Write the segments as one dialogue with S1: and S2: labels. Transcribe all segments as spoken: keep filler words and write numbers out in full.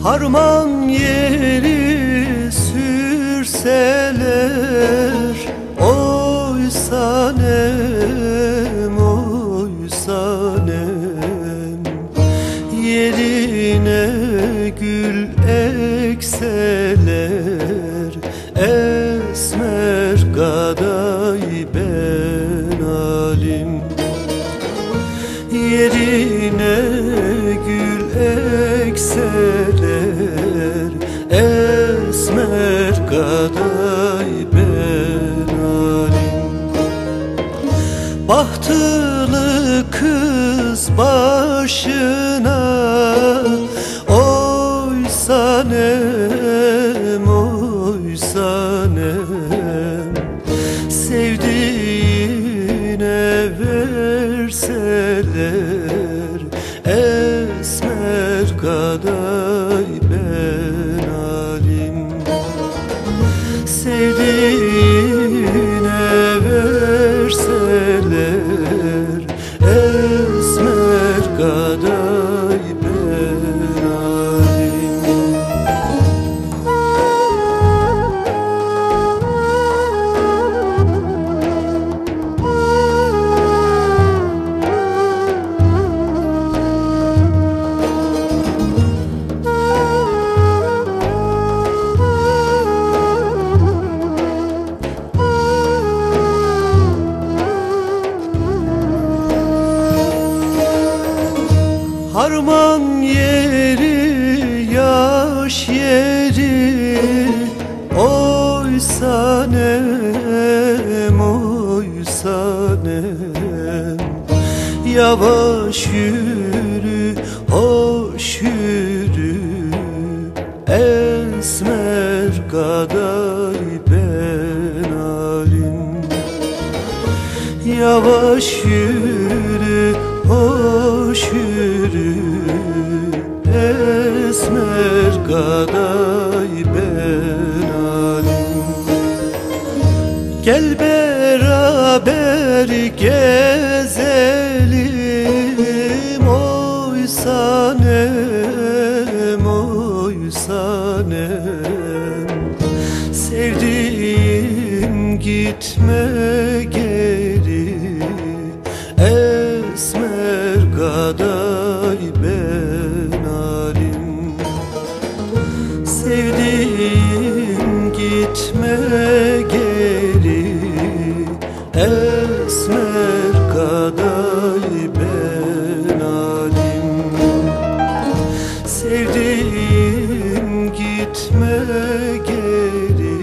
S1: Harman yeri sürseler, oy sanem, oy sanem. Yerine gül ekseler, esmer gaday ben alim. Yerine gül ekseler, esmer gaday ben alim. Bahtlı kız başına, oy sanem, oy sanem. Sevdiğine verseler, esmer gaday ben alim. Sevdiğine verseler, esmer gaday ben alim. Harman yeri, yaş yeri, oy sanem, oy sanem. Yavaş yürü, hoş yürü, esmer gaday ben alim. Yavaş yürü, hoş yürü, esmer gaday ben alim. Gel beraber gezelim, oy sanem, oy sanem. Sevdiğim gitme geri, esmer gaday ben alim. Sevdiğim gitme geri, esmer gaday ben alim. Sevdiğim gitme geri,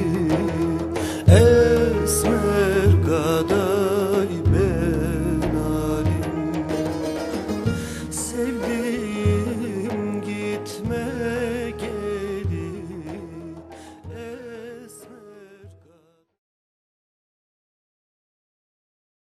S1: esmer gaday ben alim. Sevdiğim